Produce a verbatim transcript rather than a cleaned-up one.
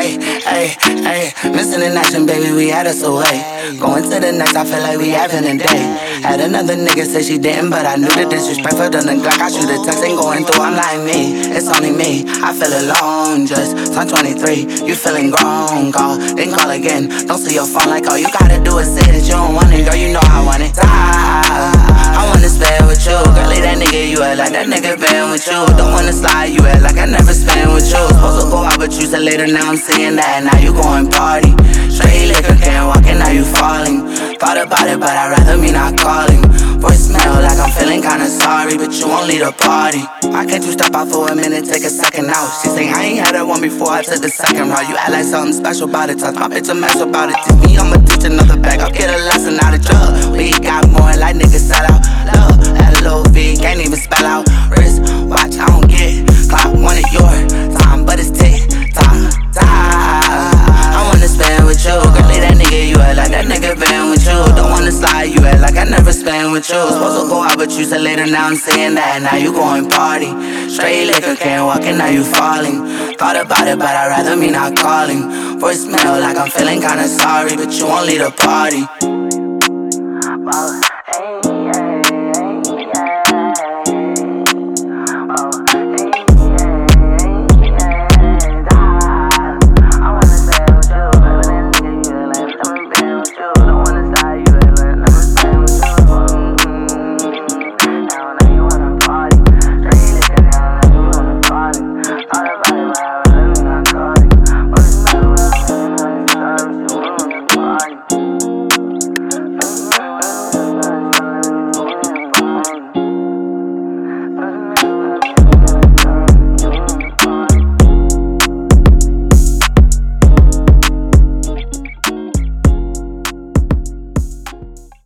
Hey, hey, hey, missing in action, baby, we had us away. Going to the next, I feel like we having a day. Had another nigga say she didn't, but I knew the disrespect for the neglect. I shoot a text ain't going through, I'm like me, it's only me. I feel alone, just turned twenty-three. You feeling grown, call, then call again. Don't see your phone like all you gotta do is say that you don't want it. Girl, you know I want it. Ah, I wanna spend with you. Girl, leave that nigga, you act like that nigga been with you. Don't wanna slide, you act like I never spend with you. Supposed to go out, but you said later, now I'm seeing that. Now you going party. Straight liquor, can't walk and now you falling. Thought about it, but I'd rather me not calling. Voicemail like I'm feeling kinda sorry, but you won't leave the party. Why can't you stop out for a minute, take a second out? She say I ain't had that one before, I took the second route. You act like something special about it, touch my bitch a mess about it. Teach me, I'ma teach another bag, I'll get a lesson out of drug. We got more like niggas sell out. Love, at a low V, can't even spell out. Wrist, watch, I don't get clock, one of your time, but it's tick, time, time. I wanna spend with you, girl, leave that nigga, you act like that nigga been with you. Don't wanna slide, you act like I never spend with you. Supposed to go out, but you said later, now I'm saying that. Now you going party, straight liquor, can't walk and now you falling. Thought about it, but I'd rather me not calling. Voicemail like I'm feeling kinda sorry, but you won't leave the party.